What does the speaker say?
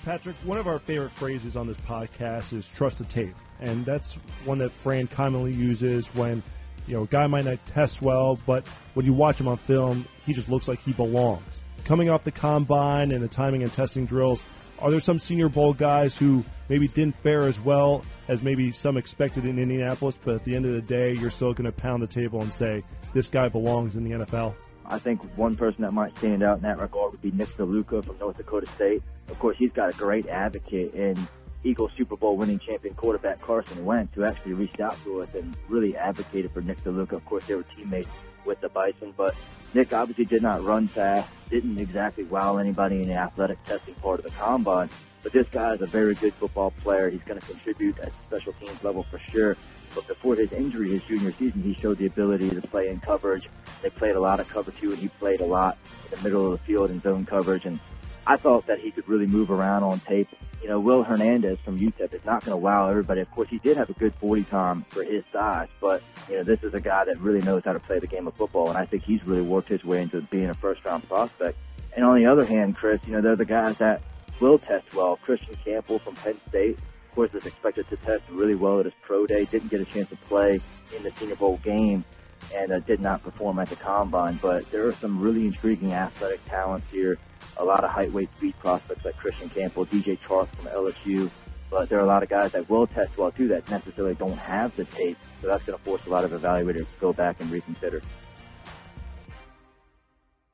Patrick, one of our favorite phrases on this podcast is trust the tape. And that's one that Fran commonly uses when, a guy might not test well, but when you watch him on film, he just looks like he belongs. Coming off the combine and the timing and testing drills, are there some Senior Bowl guys who maybe didn't fare as well as maybe some expected in Indianapolis, but at the end of the day, you're still going to pound the table and say, this guy belongs in the NFL? I think one person that might stand out in that regard would be Nick DeLuca from North Dakota State. Of course, he's got a great advocate in Eagles Super Bowl winning champion quarterback Carson Wentz, who actually reached out to us and really advocated for Nick DeLuca. Of course, they were teammates with the Bison, but Nick obviously did not run fast, didn't exactly wow anybody in the athletic testing part of the combine, but this guy is a very good football player. He's going to contribute at the special teams level for sure. But before his injury, his junior season, he showed the ability to play in coverage. They played a lot of cover two, and he played a lot in the middle of the field in zone coverage. And I thought that he could really move around on tape. Will Hernandez from UTEP is not going to wow everybody. Of course, he did have a good 40 time for his size, but, this is a guy that really knows how to play the game of football, and I think he's really worked his way into being a first-round prospect. And on the other hand, Chris, they're the guys that will test well. Christian Campbell from Penn State, of course, is expected to test really well at his pro day. Didn't get a chance to play in the Senior Bowl game and did not perform at the combine. But there are some really intriguing athletic talents here. A lot of height, weight, speed prospects like Christian Campbell, DJ Chark from LSU. But there are a lot of guys that will test well, too, that necessarily don't have the tape. So that's going to force a lot of evaluators to go back and reconsider.